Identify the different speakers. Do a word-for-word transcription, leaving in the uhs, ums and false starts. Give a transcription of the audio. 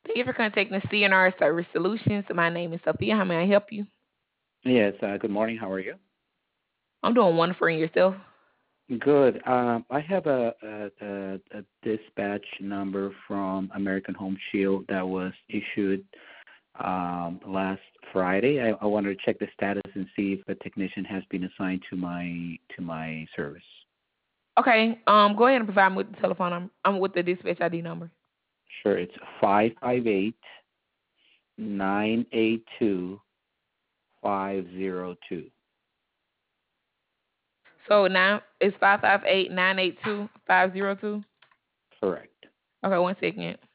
Speaker 1: Thank you for contacting C N R Service Solutions. My name is Sophia. How may I help you?
Speaker 2: Yes, uh, good morning. How are you?
Speaker 1: I'm doing wonderful in yourself.
Speaker 2: Good. Um, I have a, a, a, a dispatch number from American Home Shield that was issued um, last Friday. I, I wanted to check the status and see if a technician has been assigned to my to my service.
Speaker 1: Okay, um, go ahead and provide me with the telephone number. I'm with the dispatch I D number.
Speaker 2: Sure, it's five five eight nine eight two five zero two.
Speaker 1: So now it's five five eight nine eight two five zero two.
Speaker 2: Correct.
Speaker 1: Okay, one second.